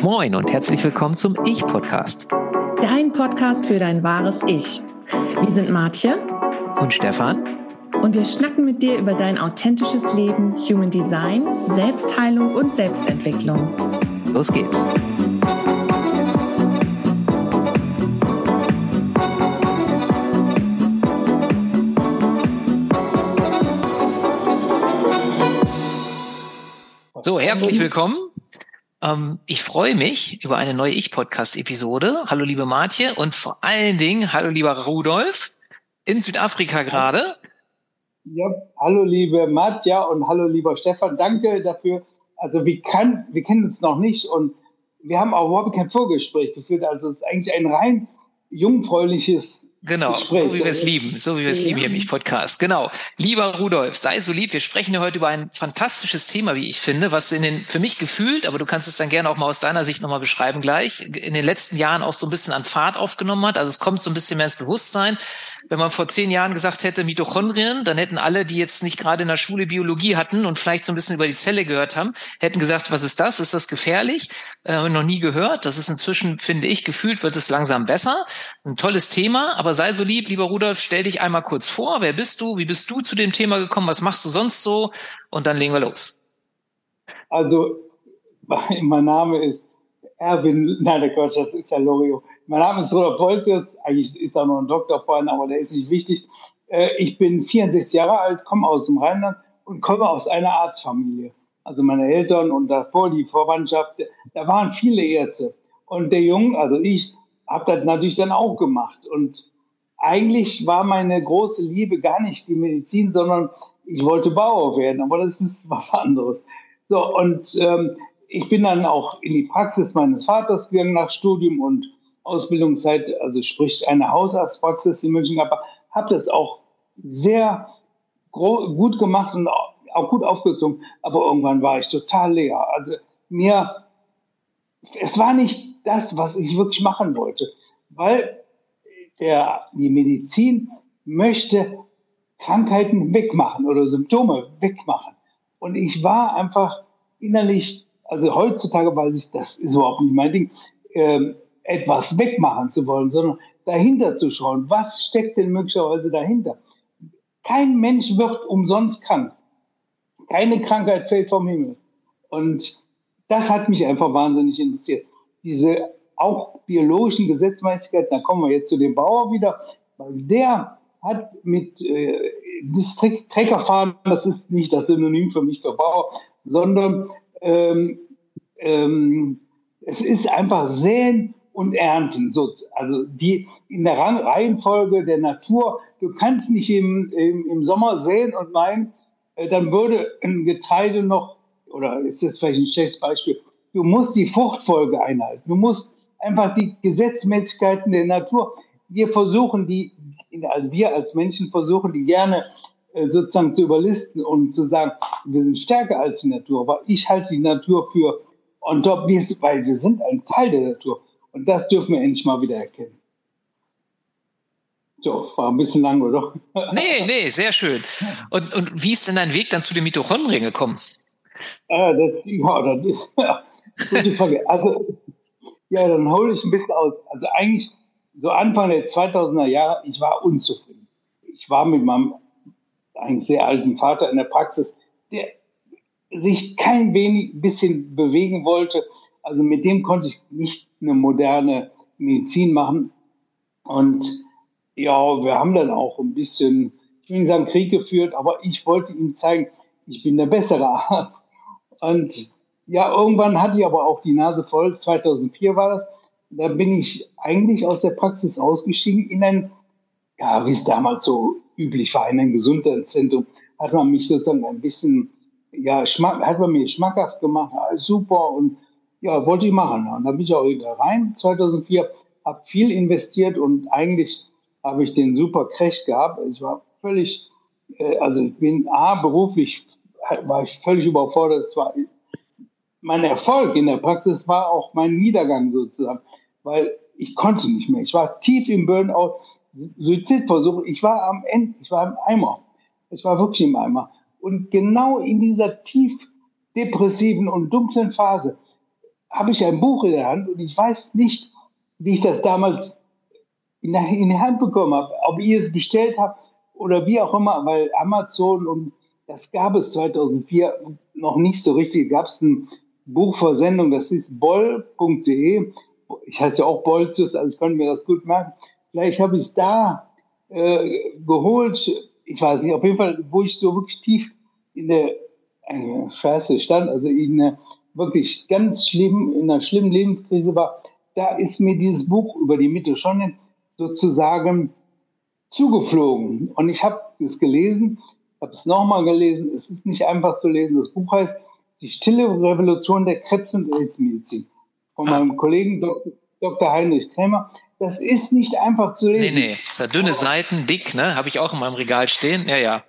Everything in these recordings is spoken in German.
Moin und herzlich willkommen zum Ich-Podcast. Dein Podcast für dein wahres Ich. Wir sind Martje und Stefan und wir schnacken mit dir über dein authentisches Leben, Human Design, Selbstheilung und Selbstentwicklung. Los geht's. So, herzlich willkommen. Ich freue mich über eine neue Ich-Podcast-Episode. Hallo liebe Martje und vor allen Dingen hallo lieber Rudolf in Südafrika gerade. Ja, hallo liebe Martja und hallo lieber Stefan. Danke dafür. Also wir kennen uns noch nicht und wir haben auch überhaupt kein Vorgespräch geführt. Also es ist eigentlich ein rein jungfräuliches Genau, Gespräch. so wie wir es lieben hier im Ich-Podcast. Genau. Lieber Rudolf, sei so lieb, wir sprechen heute über ein fantastisches Thema, wie ich finde, was für mich gefühlt, aber du kannst es dann gerne auch mal aus deiner Sicht nochmal beschreiben gleich, in den letzten Jahren auch so ein bisschen an Fahrt aufgenommen hat. Also es kommt so ein bisschen mehr ins Bewusstsein. Wenn man vor 10 Jahren gesagt hätte Mitochondrien, dann hätten alle, die jetzt nicht gerade in der Schule Biologie hatten und vielleicht so ein bisschen über die Zelle gehört haben, hätten gesagt, was ist das? Ist das gefährlich? Noch nie gehört. Das ist inzwischen, finde ich, gefühlt wird es langsam besser. Ein tolles Thema, aber sei so lieb, lieber Rudolf, stell dich einmal kurz vor. Wer bist du? Wie bist du zu dem Thema gekommen? Was machst du sonst so? Und dann legen wir los. Also, mein Name ist Erwin, nein, der Quatsch, das ist ja Lorio. Mein Name ist Rudolf Polzius, eigentlich ist da noch ein Doktor vorhin, aber der ist nicht wichtig. Ich bin 64 Jahre alt, komme aus dem Rheinland und komme aus einer Arztfamilie. Also meine Eltern und davor die Verwandtschaft, da waren viele Ärzte. Und der Junge, also ich, habe das natürlich dann auch gemacht. Und eigentlich war meine große Liebe gar nicht die Medizin, sondern ich wollte Bauer werden, aber das ist was anderes. So, und ich bin dann auch in die Praxis meines Vaters gegangen nach Studium und Ausbildungszeit, also sprich eine Hausarztpraxis in München, aber habe das auch sehr gut gemacht und auch gut aufgezogen, aber irgendwann war ich total leer. Also es war nicht das, was ich wirklich machen wollte, weil die Medizin möchte Krankheiten wegmachen oder Symptome wegmachen. Und ich war einfach innerlich, also heutzutage weiß ich, das ist überhaupt nicht mein Ding, etwas wegmachen zu wollen, sondern dahinter zu schauen, was steckt denn möglicherweise dahinter. Kein Mensch wird umsonst krank. Keine Krankheit fällt vom Himmel. Und das hat mich einfach wahnsinnig interessiert. Diese auch biologischen Gesetzmäßigkeiten, da kommen wir jetzt zu dem Bauer wieder, weil der hat mit das Treckerfahren, das ist nicht das Synonym für mich für Bauer, sondern es ist einfach Säen und Ernten. So, also die in der Reihenfolge der Natur, du kannst nicht im Sommer säen und meinen, dann würde ein Getreide noch, oder ist das vielleicht ein schlechtes Beispiel, du musst die Fruchtfolge einhalten. Du musst einfach die Gesetzmäßigkeiten der Natur, also wir als Menschen versuchen, die gerne sozusagen zu überlisten und zu sagen, wir sind stärker als die Natur. Aber ich halte die Natur für on top, weil wir sind ein Teil der Natur. Und das dürfen wir endlich mal wieder erkennen. So, war ein bisschen lang, oder? Nee, sehr schön. Und wie ist denn dein Weg dann zu den Mitochondrien gekommen? Das ist gute Frage. Also, ja, dann hole ich ein bisschen aus. Also eigentlich so Anfang der 2000er Jahre, ich war unzufrieden. Ich war mit meinem eigentlich sehr alten Vater in der Praxis, der sich kein bisschen bewegen wollte. Also mit dem konnte ich nicht eine moderne Medizin machen. Und ja, wir haben dann auch ein bisschen, ich will nicht sagen Krieg geführt, aber ich wollte ihm zeigen, ich bin der bessere Arzt. Und ja, irgendwann hatte ich aber auch die Nase voll, 2004 war das. Da bin ich eigentlich aus der Praxis ausgestiegen in ein, ja, wie es damals so üblich war, in ein Gesundheitszentrum. Hat man mich sozusagen ein bisschen, ja, hat man mir schmackhaft gemacht, alles super und ja, wollte ich machen. Und da bin ich auch wieder rein, 2004, habe viel investiert und eigentlich habe ich den super Crash gehabt. Ich war völlig, also ich bin beruflich war ich völlig überfordert. Mein Erfolg in der Praxis war auch mein Niedergang sozusagen, weil ich konnte nicht mehr. Ich war tief im Burnout, Suizidversuch. Ich war am Ende, ich war im Eimer. Ich war wirklich im Eimer. Und genau in dieser tief depressiven und dunklen Phase habe ich ein Buch in der Hand und ich weiß nicht, wie ich das damals in die Hand bekommen habe, ob ihr es bestellt habt oder wie auch immer, weil Amazon, und das gab es 2004 noch nicht so richtig, gab es ein Buchversendung, das ist boll.de. Ich heiße ja auch Bolzius, also ich konnte mir das gut merken. Vielleicht habe ich es da geholt, ich weiß nicht, auf jeden Fall, wo ich so wirklich tief in der Scheiße stand, also in einer wirklich ganz schlimm, in einer schlimmen Lebenskrise war, da ist mir dieses Buch über die Mitochondrien sozusagen zugeflogen. Und ich habe es gelesen, habe es nochmal gelesen. Es ist nicht einfach zu lesen. Das Buch heißt Die stille Revolution der Krebs- und AIDS-Medizin von meinem Kollegen Dr. Heinrich Krämer. Das ist nicht einfach zu lesen. Nee. Das ist ja dünne Seiten, dick, ne? Habe ich auch in meinem Regal stehen. Ja. Ja,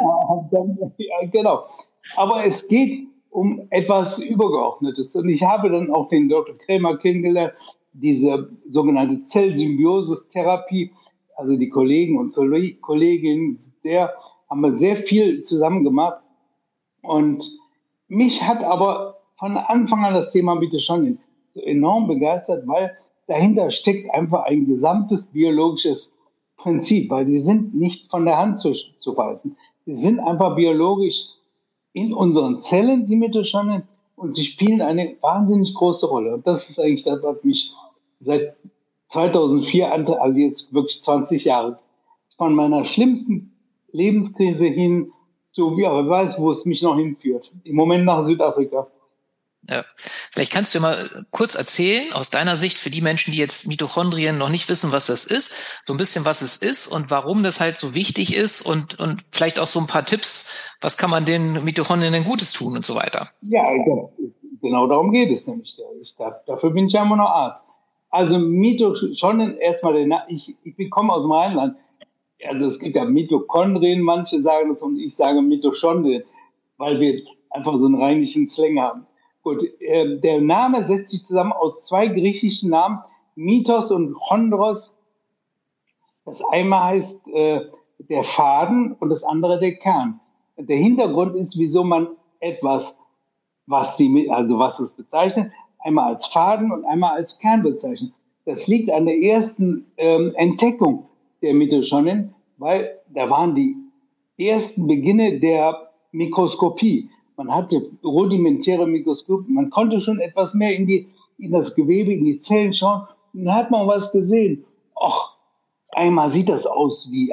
genau. Aber es geht um etwas Übergeordnetes. Und ich habe dann auch den Dr. Krämer kennengelernt, diese sogenannte Zellsymbiosis-Therapie. Also die Kollegen und Kolleginnen haben wir sehr viel zusammen gemacht. Und mich hat aber von Anfang an das Thema Mitochondrien so enorm begeistert, weil dahinter steckt einfach ein gesamtes biologisches Prinzip, weil sie sind nicht von der Hand zu weisen. Sie sind einfach biologisch in unseren Zellen, die Mitochondrien, und sie spielen eine wahnsinnig große Rolle. Und das ist eigentlich das, was mich seit 2004, also jetzt wirklich 20 Jahre, von meiner schlimmsten Lebenskrise hin zu, ja, wer weiß, wo es mich noch hinführt. Im Moment nach Südafrika. Ja. Vielleicht kannst du mal kurz erzählen, aus deiner Sicht, für die Menschen, die jetzt Mitochondrien noch nicht wissen, was das ist, so ein bisschen, was es ist und warum das halt so wichtig ist und vielleicht auch so ein paar Tipps, was kann man den Mitochondrien denn Gutes tun und so weiter. Ja, genau darum geht es nämlich. Dafür bin ich ja immer noch Arzt. Also Mitochondrien, erstmal, ich komme aus dem Rheinland. Also es gibt ja Mitochondrien, manche sagen das und ich sage Mitochondrien, weil wir einfach so einen rheinischen Slang haben. Gut, der Name setzt sich zusammen aus zwei griechischen Namen, Mythos und Chondros. Das eine heißt der Faden und das andere der Kern. Der Hintergrund ist, wieso man etwas, was es bezeichnet, einmal als Faden und einmal als Kern bezeichnet. Das liegt an der ersten Entdeckung der Mitochondrien, weil da waren die ersten Beginne der Mikroskopie. Man hatte rudimentäre Mikroskopie, man konnte schon etwas mehr in das Gewebe, in die Zellen schauen, und dann hat man was gesehen. Och, einmal sieht das aus wie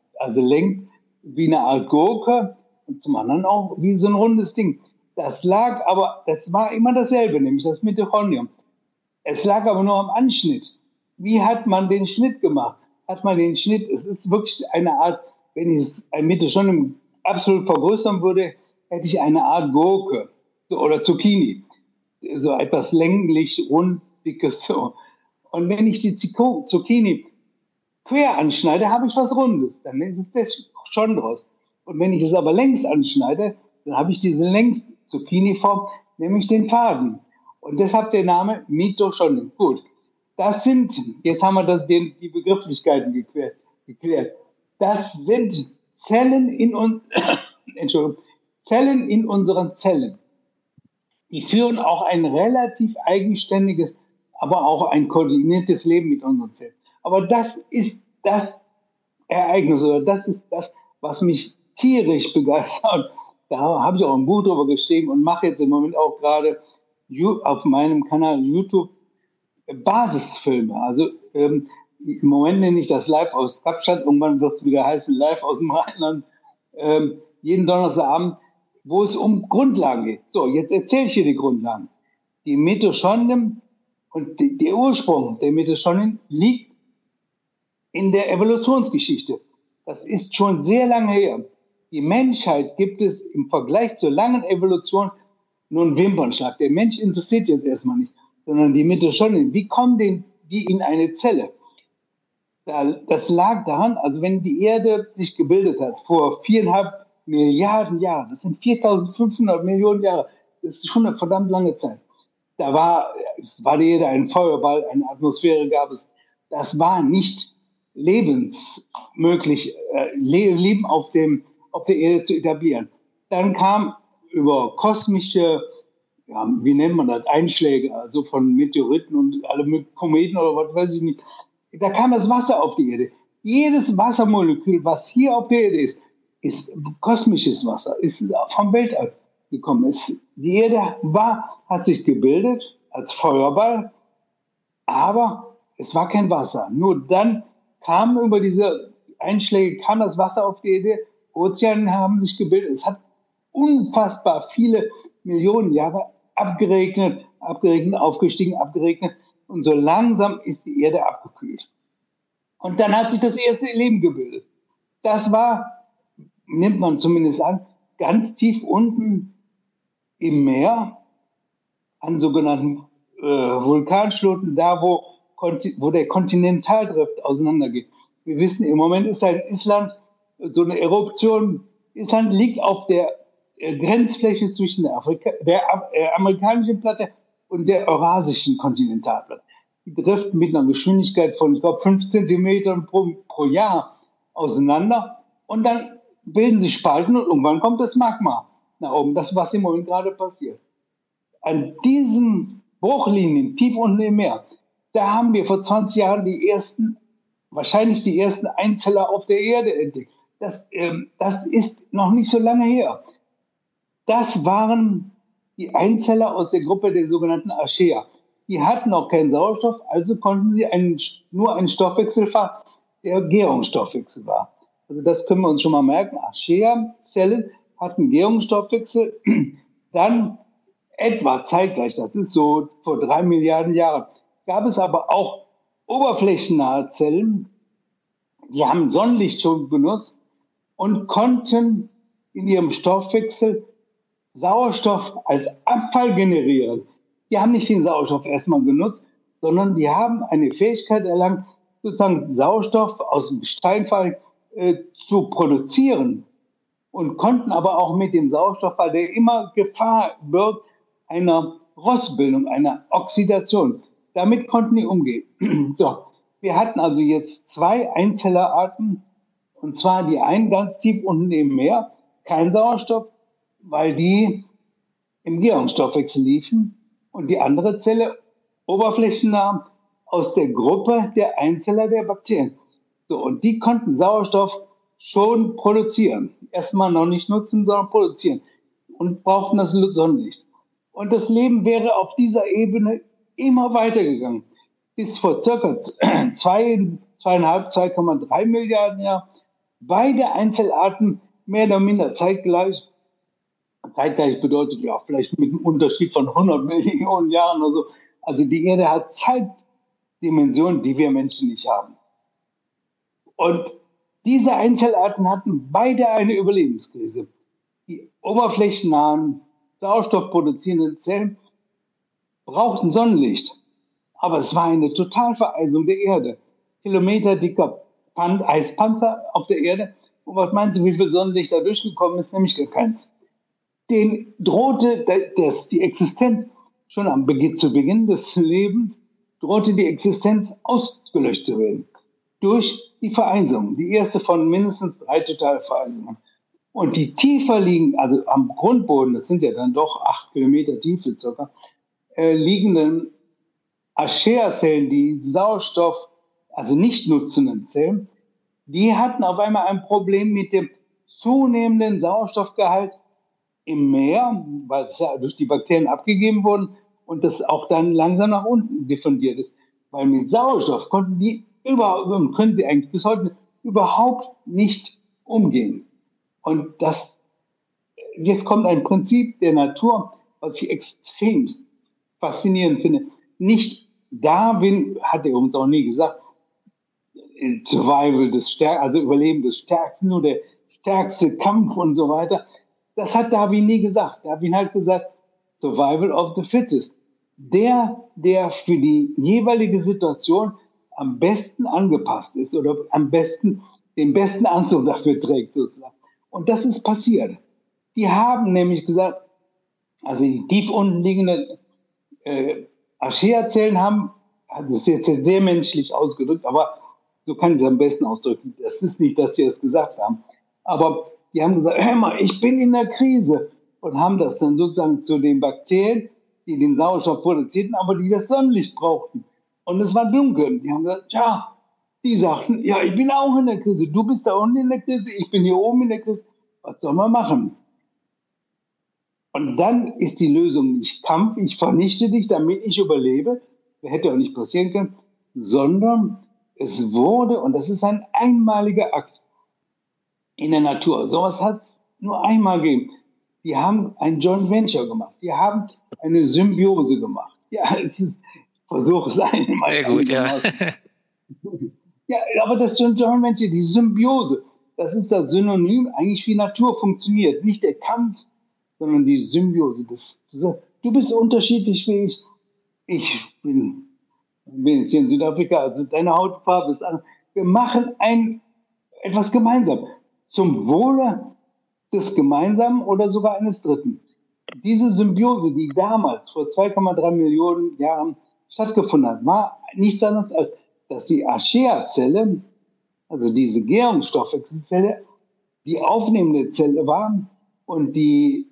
wie eine Art Gurke und zum anderen auch wie so ein rundes Ding. Das war immer dasselbe, nämlich das Mitochondrium. Es lag aber nur am Anschnitt. Wie hat man den Schnitt gemacht? Es ist wirklich eine Art, wenn ich ein Mitochondrium absolut vergrößern würde, hätte ich eine Art Gurke oder Zucchini. So etwas länglich, rund, dickes so. Und wenn ich die Zucchini quer anschneide, habe ich was Rundes. Dann ist es das Chondros. Und wenn ich es aber längs anschneide, dann habe ich diese Längs-Zucchini-Form, nämlich den Faden. Und deshalb der Name Mitochondrien. Gut, jetzt haben wir die Begrifflichkeiten geklärt. Das sind Zellen Zellen in unseren Zellen. Die führen auch ein relativ eigenständiges, aber auch ein koordiniertes Leben mit unseren Zellen. Aber das ist das Ereignis oder das ist das, was mich tierisch begeistert. Da habe ich auch ein Buch drüber geschrieben und mache jetzt im Moment auch gerade auf meinem Kanal YouTube Basisfilme. Also im Moment nenne ich das Live aus Kapstadt, irgendwann wird es wieder heißen Live aus dem Rheinland. Jeden Donnerstagabend, wo es um Grundlagen geht. So, jetzt erzähle ich hier die Grundlagen. Die Mitochondrien und der Ursprung der Mitochondrien liegt in der Evolutionsgeschichte. Das ist schon sehr lange her. Die Menschheit gibt es im Vergleich zur langen Evolution nur einen Wimpernschlag. Der Mensch interessiert jetzt erstmal nicht, sondern die Mitochondrien. Wie kommen die in eine Zelle? Das lag daran, also wenn die Erde sich gebildet hat vor 4,5 Milliarden Jahren, das sind 4.500 Millionen Jahre, das ist schon eine verdammt lange Zeit. War die Erde ein Feuerball, eine Atmosphäre gab es. Das war nicht lebensmöglich, Leben auf der Erde zu etablieren. Dann kam über kosmische ja, wie nennt man das, Einschläge, also von Meteoriten und alle mit Kometen oder was weiß ich nicht. Da kam das Wasser auf die Erde. Jedes Wassermolekül, was hier auf der Erde ist kosmisches Wasser, ist vom Weltall gekommen. Die Erde hat sich gebildet als Feuerball, aber es war kein Wasser. Nur dann kam über diese Einschläge, kam das Wasser auf die Erde, Ozeane haben sich gebildet. Es hat unfassbar viele Millionen Jahre abgeregnet, aufgestiegen, abgeregnet. Und so langsam ist die Erde abgekühlt. Und dann hat sich das erste Leben gebildet. Das war, nimmt man zumindest an, ganz tief unten im Meer, an sogenannten Vulkanschluchten, da wo der Kontinentaldrift auseinandergeht. Wir wissen, im Moment ist halt Island so eine Eruption. Island liegt auf der Grenzfläche zwischen der amerikanischen Platte und der eurasischen Kontinentalplatte. Die driften mit einer Geschwindigkeit von, ich glaube, 5 Zentimetern pro Jahr auseinander. Und dann bilden sich Spalten und irgendwann kommt das Magma nach oben. Das, was im Moment gerade passiert. An diesen Bruchlinien, tief unten im Meer, da haben wir vor 20 Jahren wahrscheinlich die ersten Einzeller auf der Erde entdeckt. Das ist noch nicht so lange her. Das waren die Einzeller aus der Gruppe der sogenannten Archaea. Die hatten noch keinen Sauerstoff, also konnten sie nur einen Stoffwechsel fahren, der Gärungsstoffwechsel war. Also das können wir uns schon mal merken. Archaea-Zellen hatten Gärungsstoffwechsel. Dann etwa zeitgleich, das ist so vor 3 Milliarden Jahren, gab es aber auch oberflächennahe Zellen, die haben Sonnenlicht schon benutzt und konnten in ihrem Stoffwechsel Sauerstoff als Abfall generieren. Die haben nicht den Sauerstoff erstmal genutzt, sondern die haben eine Fähigkeit erlangt, sozusagen Sauerstoff aus dem Steinfall zu produzieren und konnten aber auch mit dem Sauerstoff, weil der immer Gefahr birgt, einer Rostbildung, einer Oxidation. Damit konnten die umgehen. So, wir hatten also jetzt 2 Einzellerarten, und zwar die einen ganz tief unten im Meer, kein Sauerstoff, weil die im Gärungsstoffwechsel liefen, und die andere Zelle oberflächennah aus der Gruppe der Einzeller der Bakterien. So, und die konnten Sauerstoff schon produzieren. Erstmal noch nicht nutzen, sondern produzieren. Und brauchten das Sonnenlicht. Und das Leben wäre auf dieser Ebene immer weitergegangen. Bis vor circa 2,3 Milliarden Jahren. Beide Einzelarten mehr oder minder zeitgleich. Zeitgleich bedeutet ja vielleicht mit einem Unterschied von 100 Millionen Jahren oder so. Also die Erde hat Zeitdimensionen, die wir Menschen nicht haben. Und diese Einzelarten hatten beide eine Überlebenskrise. Die oberflächennahen, sauerstoffproduzierenden Zellen brauchten Sonnenlicht. Aber es war eine Totalvereisung der Erde. Kilometerdicker Eispanzer auf der Erde. Und was meinst du, wie viel Sonnenlicht da durchgekommen ist? Nämlich gar keins. Denen drohte die Existenz schon zu Beginn des Lebens, drohte die Existenz ausgelöscht zu werden. Durch die Vereisung. Die erste von mindestens 3 Totalvereisungen. Und die tiefer liegen, also am Grundboden, das sind ja dann doch 8 Kilometer Tiefe circa, liegenden Archaea-Zellen, die Sauerstoff, also nicht nutzenden Zellen, die hatten auf einmal ein Problem mit dem zunehmenden Sauerstoffgehalt im Meer, weil es ja durch die Bakterien abgegeben wurden und das auch dann langsam nach unten diffundiert ist. Weil mit Sauerstoff können sie eigentlich bis heute überhaupt nicht umgehen. Und jetzt kommt ein Prinzip der Natur, was ich extrem faszinierend finde. Nicht Darwin, hat er uns auch nie gesagt, Survival also Überleben des Stärksten, nur der stärkste Kampf und so weiter. Das hat Darwin nie gesagt. Darwin hat gesagt, Survival of the Fittest. Der für die jeweilige Situation am besten angepasst ist oder den besten Anzug dafür trägt sozusagen. Und das ist passiert. Die haben nämlich gesagt, also die tief unten liegenden Archaea-Zellen haben, also das ist jetzt sehr menschlich ausgedrückt, aber so kann ich es am besten ausdrücken. Das ist nicht, dass sie es gesagt haben. Aber die haben gesagt, hör mal, ich bin in der Krise. Und haben das dann sozusagen zu den Bakterien die den Sauerstoff produzierten, aber die das Sonnenlicht brauchten. Und es war dunkel. Die haben gesagt, ja, die sagten, ja, ich bin auch in der Krise. Du bist da unten in der Krise, ich bin hier oben in der Krise. Was soll man machen? Und dann ist die Lösung nicht Kampf, ich vernichte dich, damit ich überlebe. Das hätte auch nicht passieren können. Sondern es wurde, und das ist ein einmaliger Akt in der Natur. Sowas hat es nur einmal gegeben. Die haben ein Joint Venture gemacht. Die haben eine Symbiose gemacht. Ja, ich versuche es einmal. Sehr gut, ja. Ja, aber das Joint Venture, die Symbiose, das ist das Synonym eigentlich, wie Natur funktioniert. Nicht der Kampf, sondern die Symbiose. Du bist unterschiedlich wie ich. Ich bin jetzt hier in Südafrika, also deine Hautfarbe ist anders. Wir machen etwas gemeinsam. Zum Wohle des Gemeinsamen oder sogar eines Dritten. Diese Symbiose, die damals vor 2,3 Millionen Jahren stattgefunden hat, war nichts anderes als, dass die Archaea-Zelle, also diese Gärungsstoffwechselzelle, die aufnehmende Zelle war und die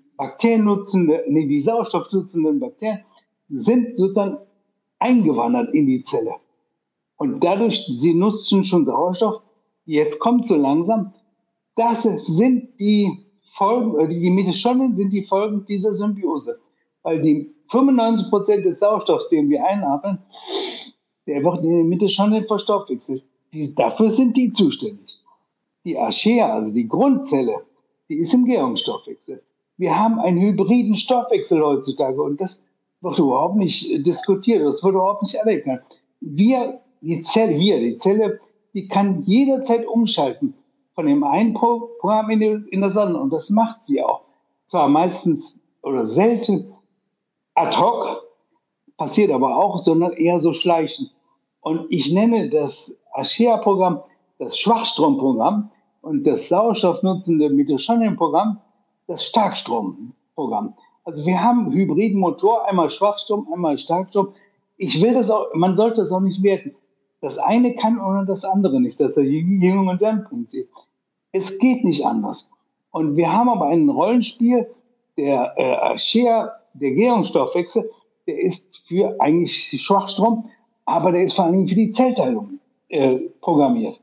die sauerstoffnutzenden Bakterien sind sozusagen eingewandert in die Zelle. Und dadurch, sie nutzen schon Sauerstoff, jetzt kommt so langsam, das sind die Folgen, die Mitochondrien sind die Folgen dieser Symbiose. Weil die 95% des Sauerstoffs, den wir einatmen, der wird in den Mitochondrien verstoffwechselt. Dafür sind die zuständig. Die Archaea, also die Grundzelle, die ist im Gärungsstoffwechsel. Wir haben einen hybriden Stoffwechsel heutzutage und das wird überhaupt nicht diskutiert, das wird überhaupt nicht anerkannt. Die Zelle, die kann jederzeit umschalten von dem einen Programm in das andere und das macht sie auch. Zwar meistens oder selten ad hoc, passiert aber auch, sondern eher so schleichend. Und ich nenne das Archaea-Programm das Schwachstromprogramm und das sauerstoffnutzende Mitochondrien-Programm das Starkstromprogramm. Also wir haben einen hybriden Motor, einmal Schwachstrom, einmal Starkstrom. Man sollte das auch nicht werten. Das eine kann ohne das andere nicht. Das ist das Yin und Yang-Prinzip. Es geht nicht anders. Und wir haben aber ein Rollenspiel, der Archaea, der Gärungsstoffwechsel, der ist für eigentlich Schwachstrom, aber der ist vor allem für die Zellteilung programmiert.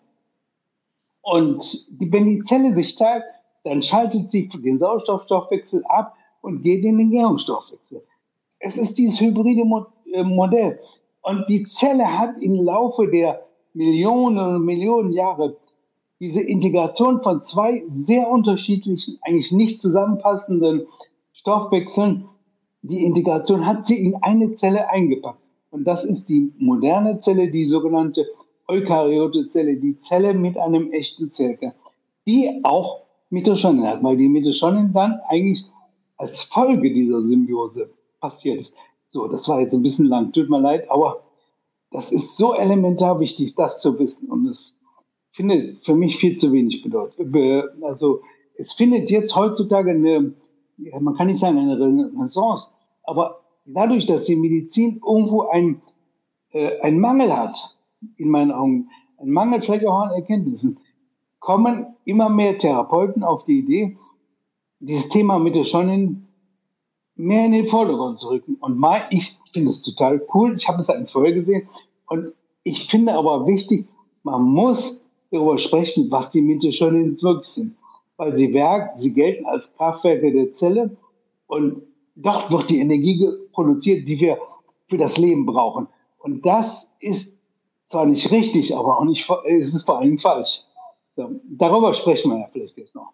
Und wenn die Zelle sich teilt, dann schaltet sie den Sauerstoffstoffwechsel ab und geht in den Gärungsstoffwechsel. Es ist dieses hybride Modell. Und die Zelle hat im Laufe der Millionen und Millionen Jahre diese Integration von zwei sehr unterschiedlichen, eigentlich nicht zusammenpassenden Stoffwechseln, die Integration hat sie in eine Zelle eingepackt. Und das ist die moderne Zelle, die sogenannte eukaryote Zelle, die Zelle mit einem echten Zellkern, die auch Mitochondrien hat, weil die Mitochondrien dann eigentlich als Folge dieser Symbiose passiert ist. So, das war jetzt ein bisschen lang, tut mir leid, aber das ist so elementar wichtig, das zu wissen. Und es findet für mich viel zu wenig bedeutet. Also es findet jetzt heutzutage man kann nicht sagen eine Renaissance, aber dadurch, dass die Medizin irgendwo einen Mangel hat, in meinen Augen, ein Mangel vielleicht auch an Erkenntnissen, kommen immer mehr Therapeuten auf die Idee, dieses Thema Mitochondrien mehr in den Vordergrund zu rücken. Und ich finde es total cool, ich habe es eigentlich vorher gesehen, und ich finde aber wichtig, man muss darüber sprechen, was die Mitochondrien wirklich sind. Weil sie gelten als Kraftwerke der Zelle und dort wird die Energie produziert, die wir für das Leben brauchen. Und das ist zwar nicht richtig, aber auch nicht, es ist vor allem falsch. So, darüber sprechen wir ja vielleicht jetzt noch.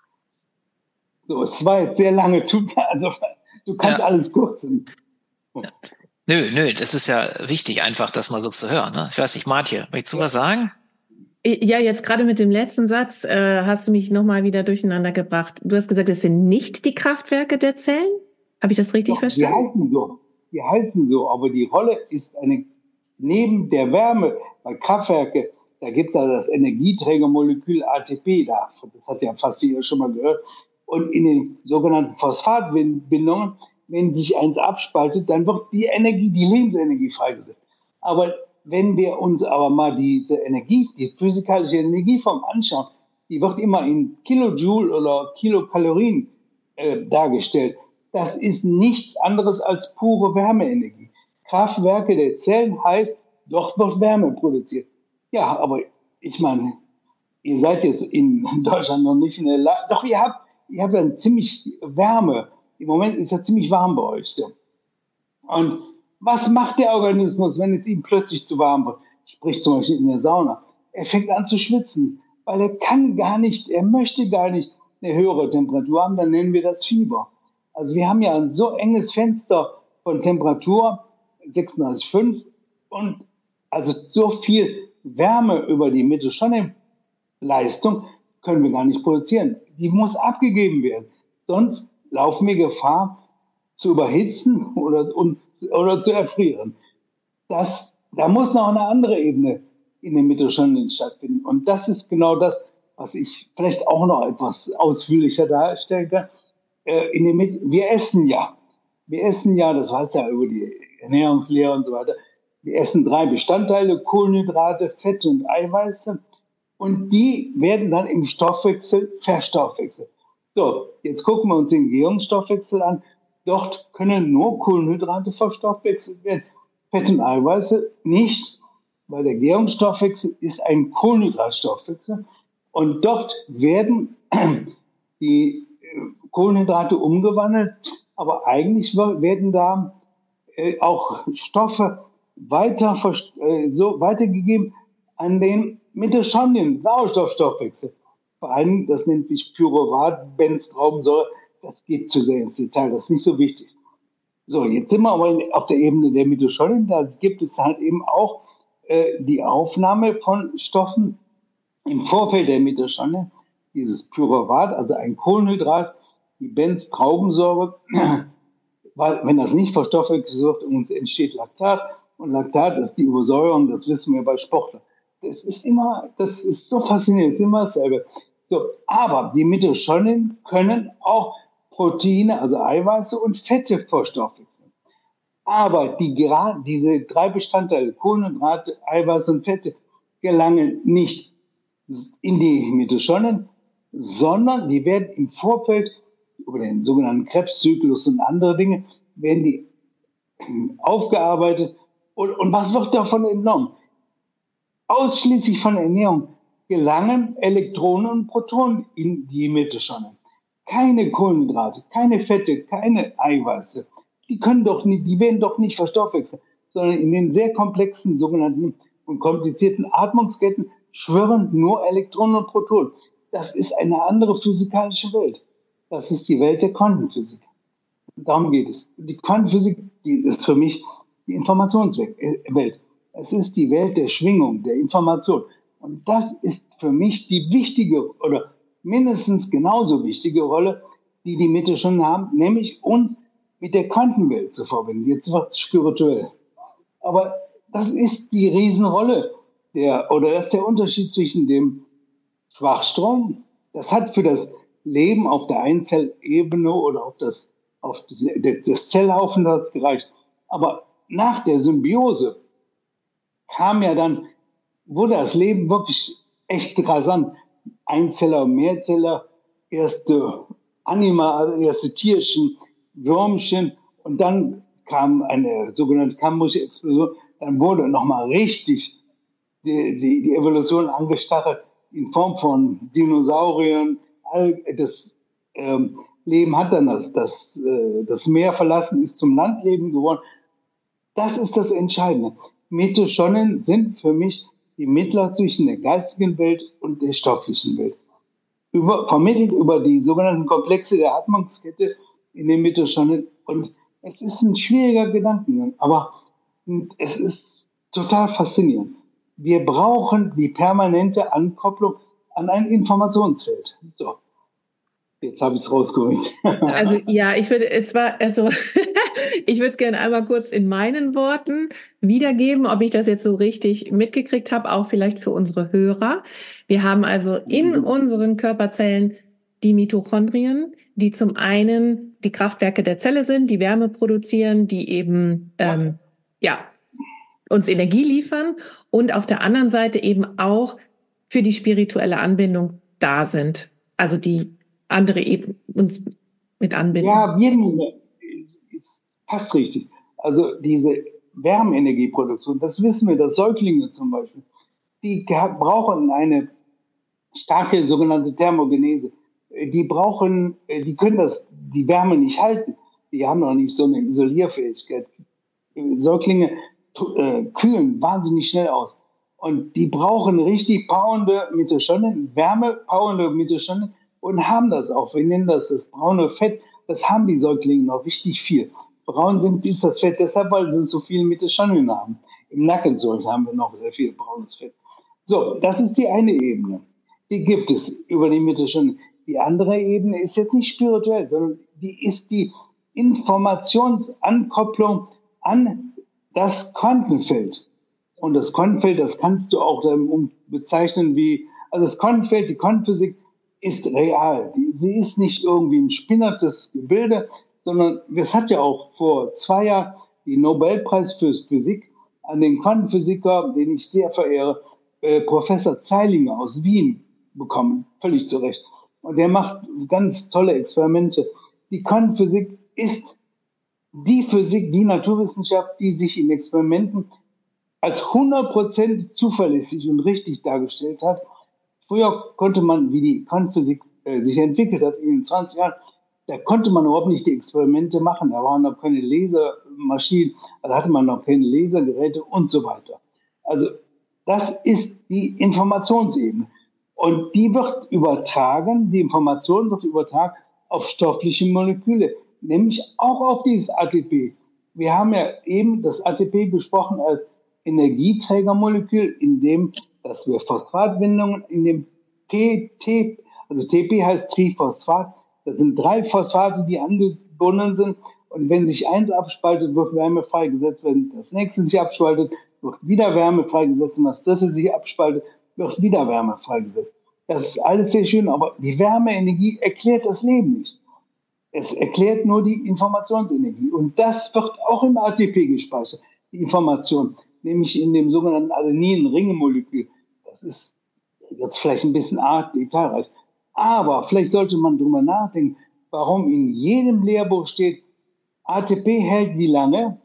So, es war jetzt sehr lange, also du kannst alles kürzen. Ja. Nö, das ist ja wichtig, einfach das mal so zu hören. Ne? Ich weiß nicht, Martje, möchtest du was sagen? Ja, jetzt gerade mit dem letzten Satz hast du mich nochmal wieder durcheinander gebracht. Du hast gesagt, es sind nicht die Kraftwerke der Zellen? Habe ich das richtig verstanden? Die heißen so, aber die Rolle ist neben der Wärme, bei Kraftwerke, da gibt es ja das Energieträgermolekül ATP da. Das hat ja fast jeder schon mal gehört. Und in den sogenannten Phosphatbindungen, wenn sich eins abspaltet, dann wird die Lebensenergie freigesetzt. Aber wenn wir uns aber mal diese Energie, die physikalische Energieform anschauen, die wird immer in Kilojoule oder Kilokalorien dargestellt. Das ist nichts anderes als pure Wärmeenergie. Kraftwerke der Zellen heißt, dort wird Wärme produziert. Ja, aber ich meine, ihr seid jetzt in Deutschland noch nicht in der Lage, doch ihr habt dann ziemlich Wärme. Im Moment ist ja ziemlich warm bei euch. Ja. Und was macht der Organismus, wenn es ihm plötzlich zu warm wird? Sprich zum Beispiel in der Sauna. Er fängt an zu schwitzen, weil er möchte gar nicht eine höhere Temperatur haben, dann nennen wir das Fieber. Also wir haben ja ein so enges Fenster von Temperatur, 36,5, und also so viel Wärme über die Mitochondrienleistung können wir gar nicht produzieren. Die muss abgegeben werden. Sonst laufen wir Gefahr, zu überhitzen oder zu erfrieren. Da muss noch eine andere Ebene in den Mitochondrien stattfinden. Und das ist genau das, was ich vielleicht auch noch etwas ausführlicher darstellen kann. Wir essen ja, das weiß ja über die Ernährungslehre und so weiter, wir essen 3 Bestandteile, Kohlenhydrate, Fette und Eiweiße, und die werden dann im Stoffwechsel verstoffwechselt. So, jetzt gucken wir uns den Gehirnstoffwechsel an. Dort können nur Kohlenhydrate verstoffwechselt werden, Fette und Eiweiße nicht, weil der Gehirnstoffwechsel ist ein Kohlenhydratstoffwechsel, und dort werden die Kohlenhydrate umgewandelt, aber eigentlich werden da auch Stoffe weitergegeben an den Mitochondrien, Sauerstoffstoffwechsel. Vor allem, das nennt sich Pyruvat, Benztraubensäure, das geht zu sehr ins Detail, das ist nicht so wichtig. So, jetzt sind wir aber auf der Ebene der Mitochondrien, da gibt es halt eben auch die Aufnahme von Stoffen im Vorfeld der Mitochondrien, dieses Pyruvat, also ein Kohlenhydrat, die Benztraubensäure, weil wenn das nicht verstoffwechselt wird, uns entsteht Laktat, und Laktat ist die Übersäuerung, das wissen wir bei Sportlern. Das ist so faszinierend, das ist immer dasselbe. So, aber die Mitochondrien können auch Proteine, also Eiweiße und Fette verstoffwechseln. Aber diese 3 Bestandteile, Kohlenhydrate, Eiweiße und Fette, gelangen nicht in die Mitochondrien, sondern die werden im Vorfeld über den sogenannten Krebszyklus und andere Dinge, werden die aufgearbeitet. Und was wird davon entnommen? Ausschließlich von der Ernährung gelangen Elektronen und Protonen in die Mitochondrien. Keine Kohlenhydrate, keine Fette, keine Eiweiße. Die werden doch nicht verstoffwechselt, sondern in den sehr komplexen sogenannten und komplizierten Atmungsketten schwirren nur Elektronen und Protonen. Das ist eine andere physikalische Welt. Das ist die Welt der Quantenphysik. Darum geht es. Die Quantenphysik, die ist für mich die Informationswelt. Es ist die Welt der Schwingung, der Information. Und das ist für mich die wichtige oder mindestens genauso wichtige Rolle, die die Mitochondrien haben, nämlich uns mit der Quantenwelt zu verbinden. Jetzt wird es spirituell. Aber das ist die Riesenrolle, das ist der Unterschied zwischen dem Schwachstrom. Das hat für das Leben auf der Einzellebene oder auf das Zellhaufen das gereicht. Aber nach der Symbiose wurde das Leben wirklich echt rasant. Einzeller, Mehrzeller, erste Anima, also erste Tierchen, Würmchen, und dann kam eine sogenannte Cambriische Explosion. Dann wurde nochmal richtig die Evolution angestachelt in Form von Dinosauriern. All das Leben hat dann das Meer verlassen, ist zum Landleben geworden. Das ist das Entscheidende. Mitochondrien sind für mich die Mittler zwischen der geistigen Welt und der stofflichen Welt. Vermittelt über die sogenannten Komplexe der Atmungskette in den Mitochondrien. Und es ist ein schwieriger Gedankengang, aber es ist total faszinierend. Wir brauchen die permanente Ankopplung an ein Informationsfeld. So. Jetzt habe ich es rausgeholt. Also ja, ich würde es gerne einmal kurz in meinen Worten wiedergeben, ob ich das jetzt so richtig mitgekriegt habe, auch vielleicht für unsere Hörer. Wir haben also in unseren Körperzellen die Mitochondrien, die zum einen die Kraftwerke der Zelle sind, die Wärme produzieren, die eben uns Energie liefern, und auf der anderen Seite eben auch für die spirituelle Anbindung da sind. Also die andere eben uns mit anbinden. Ja, fast richtig. Also diese Wärmeenergieproduktion, das wissen wir, dass Säuglinge zum Beispiel, die brauchen eine starke sogenannte Thermogenese. Die können die Wärme nicht halten. Die haben noch nicht so eine Isolierfähigkeit. Säuglinge kühlen wahnsinnig schnell aus. Und die brauchen richtig powernde Mitochondrien, wärmepowernde Mitochondrien und haben das auch. Wir nennen das braune Fett. Das haben die Säuglinge noch richtig viel. Braun ist das Fett deshalb, weil sie so viele Mitochondrien haben. Im Nacken haben wir noch sehr viel braunes Fett. So, das ist die eine Ebene. Die gibt es über die Mitochondrien. Die andere Ebene ist jetzt nicht spirituell, sondern die ist die Informationsankopplung an das Quantenfeld. Und das Quantenfeld, das kannst du auch bezeichnen also das Quantenfeld, die Quantenphysik ist real. Sie ist nicht irgendwie ein spinnertes Gebilde, sondern es hat ja auch vor 2 Jahren den Nobelpreis für Physik an den Quantenphysiker, den ich sehr verehre, Professor Zeilinger aus Wien bekommen, völlig zu Recht. Und der macht ganz tolle Experimente. Die Quantenphysik ist die Physik, die Naturwissenschaft, die sich in Experimenten als 100% zuverlässig und richtig dargestellt hat. Früher konnte man, wie die Quantenphysik sich entwickelt hat in den 20 Jahren, da konnte man überhaupt nicht die Experimente machen. Da waren noch keine Lasermaschinen, da hatte man noch keine Lasergeräte und so weiter. Also das ist die Informationsebene. Und die wird übertragen, die Information wird übertragen auf stoffliche Moleküle, nämlich auch auf dieses ATP. Wir haben ja eben das ATP besprochen als Energieträgermolekül, in dem, dass wir Phosphatbindungen in dem also TP heißt Triphosphat, das sind 3 Phosphate, die angebunden sind. Und wenn sich eins abspaltet, wird Wärme freigesetzt. Wenn das nächste sich abspaltet, wird wieder Wärme freigesetzt. Und das dritte sich abspaltet, wird wieder Wärme freigesetzt. Das ist alles sehr schön, aber die Wärmeenergie erklärt das Leben nicht. Es erklärt nur die Informationsenergie. Und das wird auch im ATP gespeichert, die Information, nämlich in dem sogenannten Adenin-Ringemolekül. Das ist jetzt vielleicht ein bisschen arg detailreich. Aber vielleicht sollte man drüber nachdenken, warum in jedem Lehrbuch steht, ATP hält wie lange?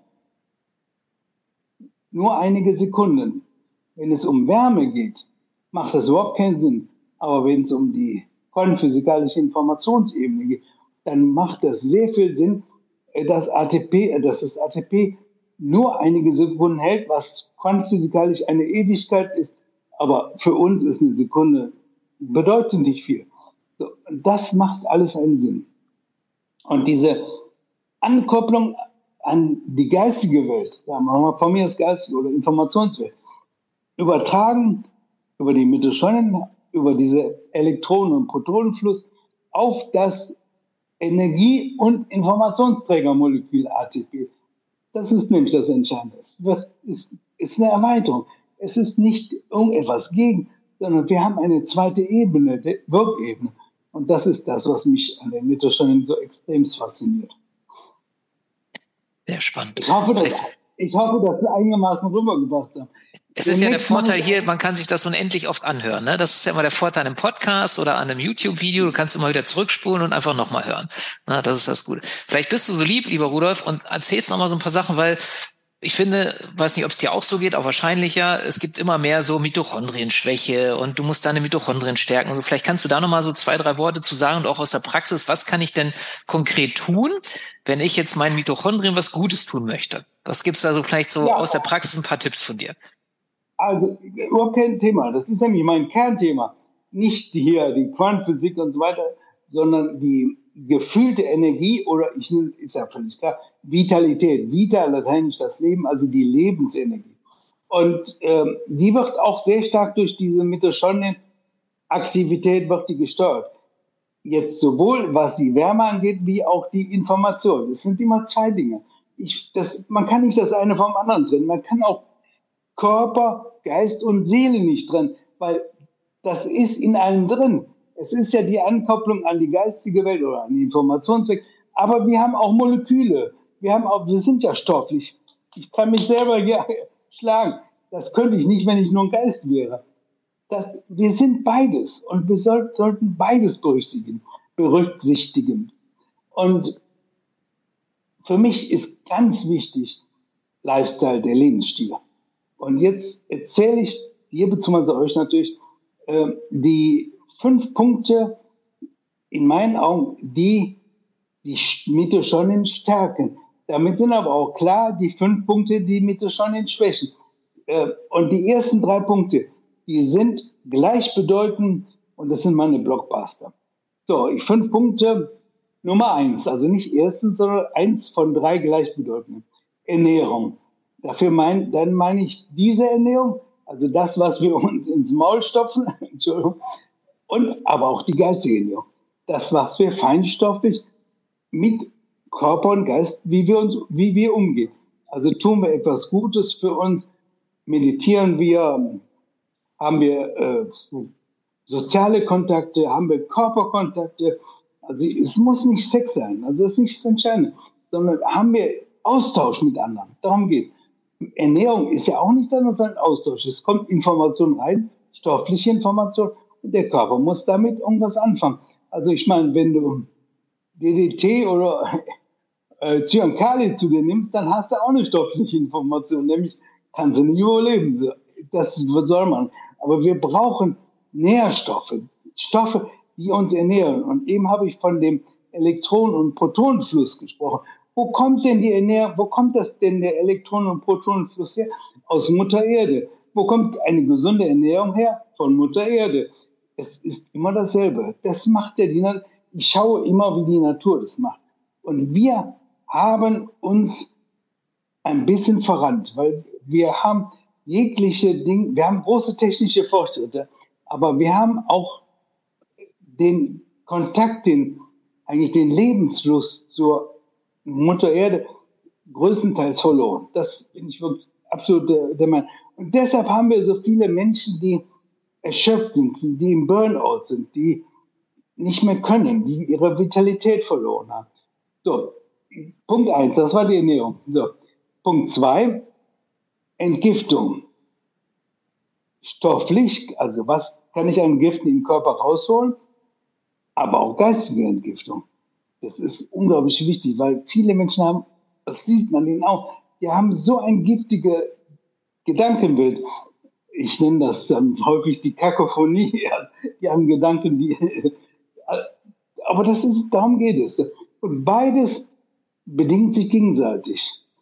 Nur einige Sekunden. Wenn es um Wärme geht, macht das überhaupt keinen Sinn. Aber wenn es um die quantenphysikalische Informationsebene geht, dann macht das sehr viel Sinn, dass das ATP nur einige Sekunden hält, was quantenphysikalisch eine Ewigkeit ist. Aber für uns ist eine Sekunde bedeutet nicht viel. So, das macht alles einen Sinn. Und diese Ankopplung an die geistige Welt, sagen wir mal von mir das geistige oder Informationswelt, übertragen über die Mitochondrien, über diese Elektronen- und Protonenfluss auf das Energie- und Informationsträgermolekül ATP. Das ist nämlich das Entscheidende. Es ist eine Erweiterung. Es ist nicht irgendetwas gegen, sondern wir haben eine zweite Ebene, die Wirkebene. Und das ist das, was mich an den Mitochondrien so extrem fasziniert. Sehr spannend. Ich hoffe, dass wir einigermaßen rübergebracht haben. Es ist ja der Vorteil hier, man kann sich das unendlich oft anhören. Ne? Das ist ja immer der Vorteil im Podcast oder an einem YouTube-Video. Du kannst immer wieder zurückspulen und einfach nochmal hören. Na, das ist das Gute. Vielleicht bist du so lieb, lieber Rudolf, und erzählst nochmal so ein paar Sachen, weil ich finde, weiß nicht, ob es dir auch so geht, aber wahrscheinlich ja, es gibt immer mehr so Mitochondrienschwäche und du musst deine Mitochondrien stärken. Und vielleicht kannst du da nochmal so 2, 3 Worte zu sagen und auch aus der Praxis, was kann ich denn konkret tun, wenn ich jetzt meinen Mitochondrien was Gutes tun möchte? Was gibt's da so vielleicht so aus der Praxis, ein paar Tipps von dir? Also überhaupt kein Thema. Das ist nämlich mein Kernthema. Nicht hier die Quantenphysik und so weiter, sondern die gefühlte Energie oder ist ja völlig klar, Vitalität. Vita, lateinisch das Leben, also die Lebensenergie. Und die wird auch sehr stark durch diese Mitochondrien-Aktivität wird die gesteuert. Jetzt sowohl was die Wärme angeht, wie auch die Information. Das sind immer 2 Dinge. Man kann nicht das eine vom anderen trennen. Man kann auch Körper, Geist und Seele nicht trennen, weil das ist in einem drin. Es ist ja die Ankopplung an die geistige Welt oder an die Informationswelt. Aber wir haben auch Moleküle. Wir sind ja stofflich. Ich kann mich selber hier schlagen. Das könnte ich nicht, wenn ich nur ein Geist wäre. Wir sind beides und wir sollten beides berücksichtigen. Und für mich ist ganz wichtig Lifestyle, der Lebensstil. Und jetzt erzähle ich dir bzw. euch natürlich die 5 Punkte in meinen Augen, die Mitochondrien stärken. Damit sind aber auch klar die 5 Punkte, die Mitochondrien schwächen. Und die ersten 3 Punkte, die sind gleichbedeutend und das sind meine Blockbuster. So, 5 Punkte, Nummer 1, also nicht erstens, sondern 1 von 3 gleichbedeutenden. Ernährung. Dann meine ich diese Ernährung, also das, was wir uns ins Maul stopfen, Entschuldigung, und aber auch die geistige Ernährung. Das, was wir feinstofflich mit Körper und Geist, wie wir umgehen. Also tun wir etwas Gutes für uns, meditieren wir, haben wir soziale Kontakte, haben wir Körperkontakte. Also es muss nicht Sex sein, also das ist nicht das Entscheidende, sondern haben wir Austausch mit anderen. Darum geht es. Ernährung ist ja auch nichts anderes als ein Austausch. Es kommt Information rein, stoffliche Information, und der Körper muss damit irgendwas anfangen. Also ich meine, wenn du DDT oder Cyankali zu dir nimmst, dann hast du auch eine stoffliche Information, nämlich kannst du nicht überleben. Das soll man. Aber wir brauchen Nährstoffe, Stoffe, die uns ernähren. Und eben habe ich von dem Elektronen- und Protonenfluss gesprochen. Wo kommt denn der Elektronen- und Protonenfluss her? Aus Mutter Erde. Wo kommt eine gesunde Ernährung her? Von Mutter Erde. Es ist immer dasselbe. Das macht ja die Natur. Ich schaue immer, wie die Natur das macht. Und wir haben uns ein bisschen verrannt, weil wir haben jegliche Dinge, wir haben große technische Fortschritte, aber wir haben auch den Kontakt, eigentlich den Lebensfluss zur Mutter Erde größtenteils verloren. Das bin ich wirklich absolut der Meinung. Und deshalb haben wir so viele Menschen, die erschöpft sind, die im Burnout sind, die nicht mehr können, die ihre Vitalität verloren haben. So, Punkt 1, das war die Ernährung. So, Punkt 2, Entgiftung. Stofflich, also was kann ich an Giften im Körper rausholen, aber auch geistige Entgiftung. Das ist unglaublich wichtig, weil viele Menschen haben, das sieht man ihnen auch, die haben so ein giftiges Gedankenbild. Ich nenne das dann häufig die Kakophonie. Die haben Gedanken, aber darum geht es. Und beides bedingt sich gegenseitig.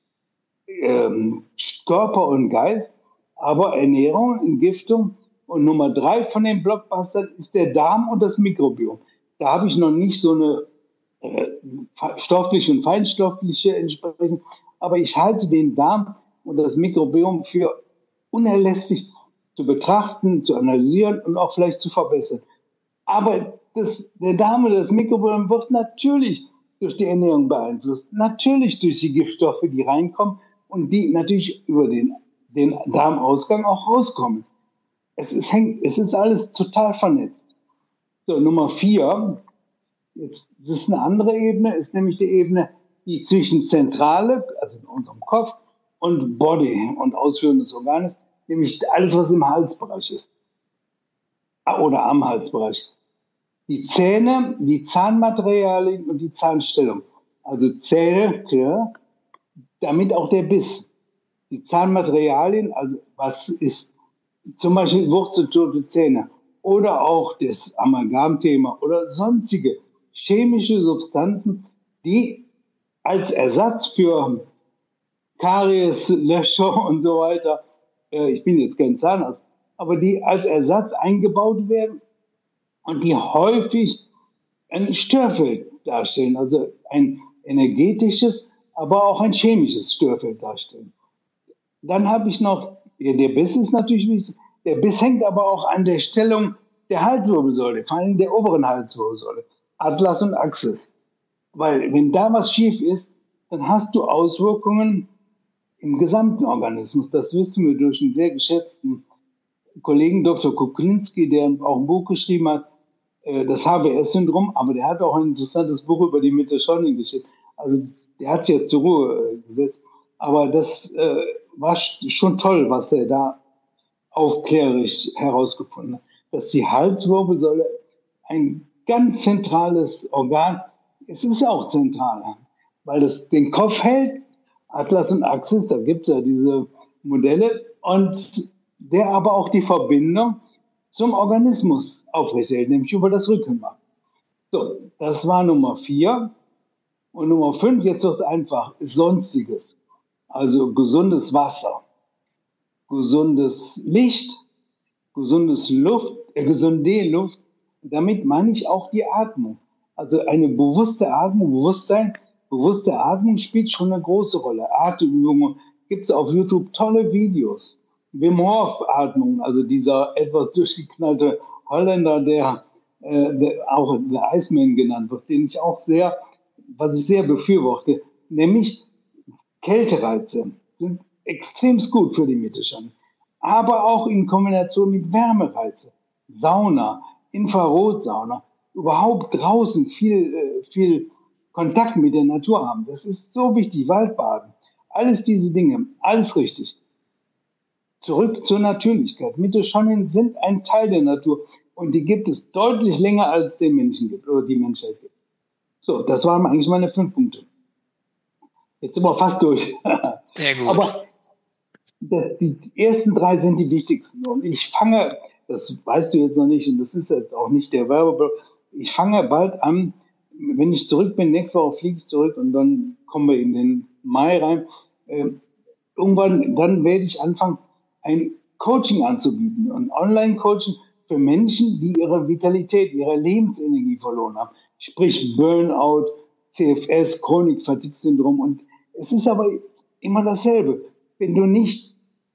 Körper und Geist, aber Ernährung, Entgiftung. Und Nummer 3 von den Blockbustern ist der Darm und das Mikrobiom. Da habe ich noch nicht so eine stoffliche und feinstoffliche entsprechend, aber ich halte den Darm und das Mikrobiom für unerlässlich zu betrachten, zu analysieren und auch vielleicht zu verbessern. Aber der Darm und das Mikrobiom wird natürlich durch die Ernährung beeinflusst, natürlich durch die Giftstoffe, die reinkommen und die natürlich über den Darmausgang auch rauskommen. Es ist alles total vernetzt. So, Nummer 4, jetzt das ist eine andere Ebene, ist nämlich die Ebene, die zwischen Zentrale, also in unserem Kopf, und Body und Ausführung des Organes, nämlich alles, was im Halsbereich ist. Oder am Halsbereich. Die Zähne, die Zahnmaterialien und die Zahnstellung. Also Zähne, klar, damit auch der Biss. Die Zahnmaterialien, also was ist zum Beispiel wurzeltote Zähne oder auch das Amalgamthema oder sonstige chemische Substanzen, die als Ersatz für Karies, Löcher und so weiter, ich bin jetzt kein Zahnarzt, aber die als Ersatz eingebaut werden und die häufig ein Störfeld darstellen, also ein energetisches, aber auch ein chemisches Störfeld darstellen. Dann habe ich noch, der Biss ist natürlich wichtig, der Biss hängt aber auch an der Stellung der Halswirbelsäule, vor allem der oberen Halswirbelsäule, Atlas und Axis. Weil wenn da was schief ist, dann hast du Auswirkungen im gesamten Organismus. Das wissen wir durch einen sehr geschätzten Kollegen, Dr. Kuklinski, der auch ein Buch geschrieben hat, das HBS-Syndrom, aber der hat auch ein interessantes Buch über die Mitochondrien geschrieben. Also der hat jetzt zur Ruhe gesetzt. Aber das war schon toll, was er da aufklärerisch herausgefunden hat. Dass die Halswirbelsäule ein ganz zentrales Organ, es ist ja auch zentral, weil das den Kopf hält, Atlas und Axis, da gibt es ja diese Modelle, und der aber auch die Verbindung zum Organismus aufrechterhält, nämlich über das Rückenmark. So, das war Nummer 4. Und Nummer 5, jetzt wird es einfach, ist Sonstiges. Also gesundes Wasser, gesundes Licht, gesunde Luft. Damit meine ich auch die Atmung. Also eine bewusste Atmung, bewusste Atmung spielt schon eine große Rolle. Atemübungen gibt es auf YouTube tolle Videos. Wim Hof Atmung, also dieser etwas durchgeknallte Holländer, der auch der Iceman genannt wird, den ich auch was ich sehr befürworte, nämlich Kältereize sind extrem gut für die Mittelstand, aber auch in Kombination mit Wärmereize, Sauna, Infrarotsauna, überhaupt draußen viel Kontakt mit der Natur haben. Das ist so wichtig, Waldbaden, alles diese Dinge, alles richtig. Zurück zur Natürlichkeit. Mittelschonien sind ein Teil der Natur und die gibt es deutlich länger, als den Menschen gibt oder die Menschheit gibt. So, das waren eigentlich meine 5 Punkte. Jetzt sind wir fast durch. Sehr gut. Aber die ersten 3 sind die wichtigsten. Und ich fange, das weißt du jetzt noch nicht, und das ist jetzt auch nicht der Werbeblock, ich fange bald an, wenn ich zurück bin, nächste Woche fliege ich zurück und dann kommen wir in den Mai rein. Irgendwann, dann werde ich anfangen, ein Coaching anzubieten, ein Online-Coaching für Menschen, die ihre Vitalität, ihre Lebensenergie verloren haben. Sprich Burnout, CFS, Chronik-Fatigue-Syndrom. Und es ist aber immer dasselbe. Wenn du nicht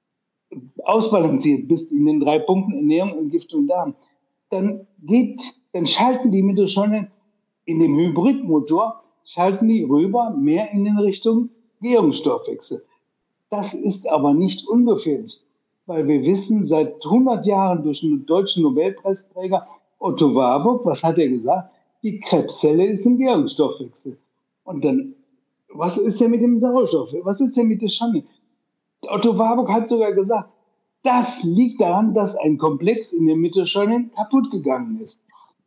ausbalanciert bist in den 3 Punkten Ernährung, Entgiftung, Darm, dann schalten die Mittelschonien in dem Hybridmotor, schalten die rüber mehr in den Richtung Gärungsstoffwechsel. Das ist aber nicht ungefährlich, weil wir wissen seit 100 Jahren durch den deutschen Nobelpreisträger Otto Warburg, was hat er gesagt? Die Krebszelle ist im Gärungsstoffwechsel. Und dann, was ist denn mit dem Sauerstoff? Was ist denn mit der Schande? Otto Warburg hat sogar gesagt, das liegt daran, dass ein Komplex in der Mittelschonien kaputt gegangen ist.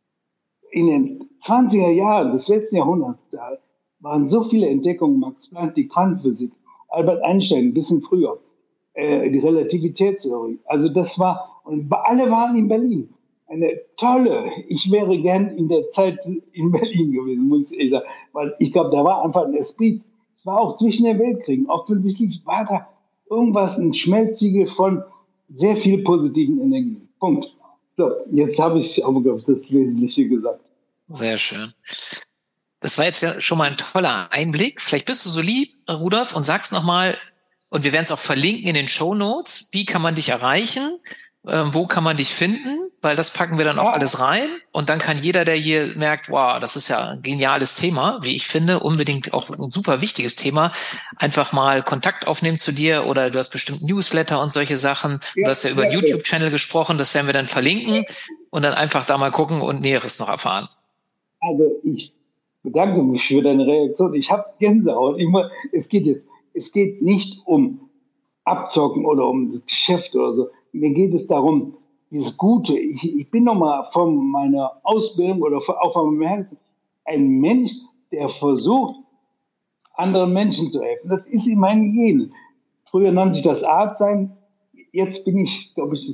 In den 20er Jahren des letzten Jahrhunderts, da waren so viele Entdeckungen, Max Planck, die Quantenphysik, Albert Einstein, ein bisschen früher, die Relativitätstheorie. Also das war, und alle waren in Berlin. Eine tolle, ich wäre gern in der Zeit in Berlin gewesen, muss ich ehrlich sagen, weil ich glaube, da war einfach ein Esprit. Es war auch zwischen den Weltkriegen. Offensichtlich war da irgendwas, ein Schmelztiegel von sehr viel positiven Energien. Punkt. So, jetzt habe ich aber das Wesentliche gesagt. Sehr schön. Das war jetzt ja schon mal ein toller Einblick. Vielleicht bist du so lieb, Rudolf, und sagst nochmal, und wir werden es auch verlinken in den Shownotes, wie kann man dich erreichen, wo kann man dich finden, weil das packen wir dann auch alles rein und dann kann jeder, der hier merkt, wow, das ist ja ein geniales Thema, wie ich finde, unbedingt auch ein super wichtiges Thema, einfach mal Kontakt aufnehmen zu dir oder du hast bestimmt Newsletter und solche Sachen, du hast ja über einen YouTube-Channel gesprochen, das werden wir dann verlinken und dann einfach da mal gucken und Näheres noch erfahren. Also ich bedanke mich für deine Reaktion. Ich habe Gänsehaut. Es geht nicht um Abzocken oder um das Geschäft oder so. Mir geht es darum, dieses Gute. Ich bin nochmal von meiner Ausbildung oder auch von meinem Herzen ein Mensch, der versucht, anderen Menschen zu helfen. Das ist in meinen Genen. Früher nannte sich das Arzt sein. Jetzt bin ich, glaube ich,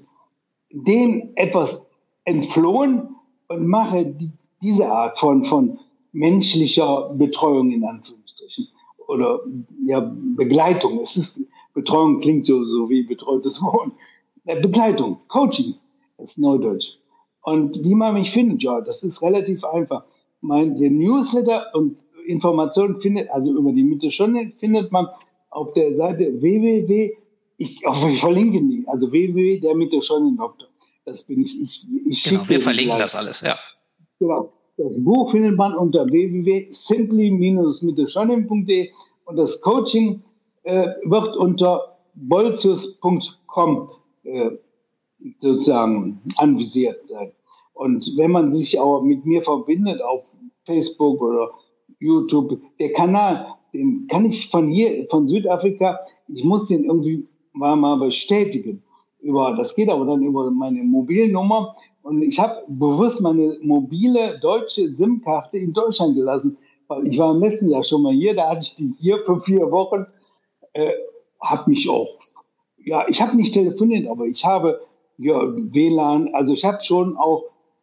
dem etwas entflohen und mache diese Art von menschlicher Betreuung in Anführungsstrichen oder ja, Begleitung. Betreuung klingt so wie betreutes Wohnen. Begleitung, Coaching, das ist Neudeutsch. Und wie man mich findet, ja, das ist relativ einfach. Der Newsletter und Informationen also über die Mittelschonien findet man auf der Seite ich verlinke die, also der Mittelschonien-Doktor. Das bin ich. Genau, wir verlinken das alles, ja. Genau. Das Buch findet man unter www.simply-mittelschonien.de und das Coaching wird unter bolzius.com sozusagen anvisiert sein. Und wenn man sich auch mit mir verbindet auf Facebook oder YouTube, der Kanal, den kann ich von Südafrika, ich muss den irgendwie mal bestätigen. Das geht aber dann über meine Mobilnummer. Und ich habe bewusst meine mobile deutsche SIM-Karte in Deutschland gelassen, weil ich war im letzten Jahr schon mal hier, da hatte ich die hier für 4 Wochen, habe mich auch, ja, ich habe nicht telefoniert, aber ich habe WLAN, also ich habe schon auch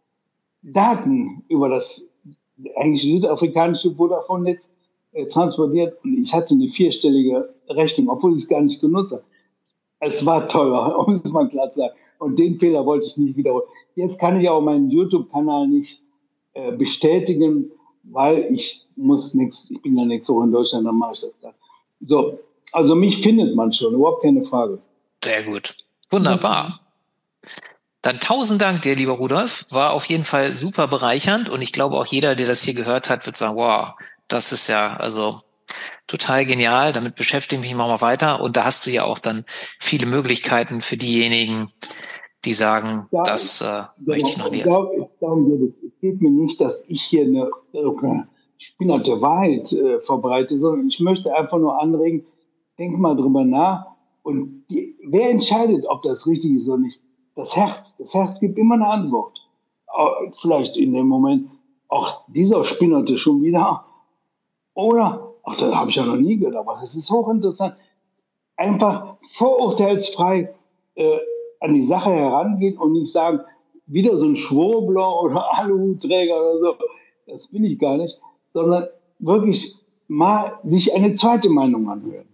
Daten über das eigentlich südafrikanische Vodafone-Netz transportiert und ich hatte eine 4-stellige Rechnung, obwohl ich es gar nicht genutzt habe. Es war teuer, muss man klar sagen. Und den Fehler wollte ich nicht wiederholen. Jetzt kann ich auch meinen YouTube-Kanal nicht bestätigen, weil ich bin ja nächste Woche in Deutschland, dann mache ich das dann. So, also mich findet man schon, überhaupt keine Frage. Sehr gut. Wunderbar. Dann 1000 Dank dir, lieber Rudolf. War auf jeden Fall super bereichernd und ich glaube auch jeder, der das hier gehört hat, wird sagen, wow, das ist ja also total genial, damit beschäftige ich mich mal weiter und da hast du ja auch dann viele Möglichkeiten für diejenigen, die sagen, das möchte ich noch näher. Es geht mir nicht, dass ich hier eine spinnerte Wahrheit verbreite, sondern ich möchte einfach nur anregen, denk mal drüber nach und wer entscheidet, ob das richtig ist oder nicht? Das Herz gibt immer eine Antwort. Vielleicht in dem Moment, ach, dieser spinnerte schon wieder. Oder, ach, das habe ich ja noch nie gehört, aber das ist hochinteressant. Einfach vorurteilsfrei an die Sache herangehen und nicht sagen, wieder so ein Schwurbler oder Aluhutträger oder so. Das will ich gar nicht. Sondern wirklich mal sich eine zweite Meinung anhören.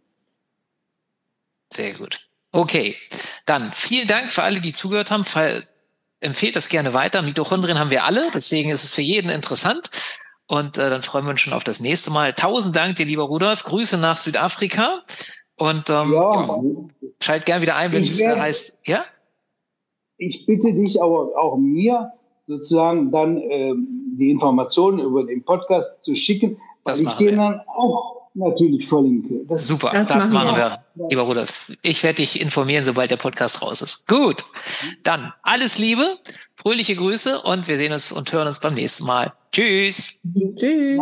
Sehr gut. Okay, dann vielen Dank für alle, die zugehört haben. Empfehlt das gerne weiter. Mitochondrien haben wir alle, deswegen ist es für jeden interessant. Und dann freuen wir uns schon auf das nächste Mal. 1000 Dank dir, lieber Rudolf. Grüße nach Südafrika. Und schalt gern wieder ein, wenn es heißt, ja? Ich bitte dich aber auch mir sozusagen dann die Informationen über den Podcast zu schicken, weil ich den dann auch natürlich verlinke. Super, das machen wir, lieber Rudolf. Ich werde dich informieren, sobald der Podcast raus ist. Gut, dann alles Liebe, fröhliche Grüße und wir sehen uns und hören uns beim nächsten Mal. Tschüss. Tschüss.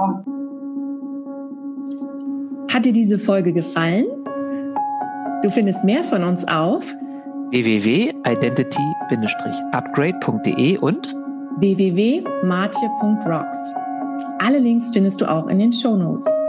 Hat dir diese Folge gefallen? Du findest mehr von uns auf www.identity-upgrade.de und www.martje.rocks. Alle Links findest du auch in den Shownotes.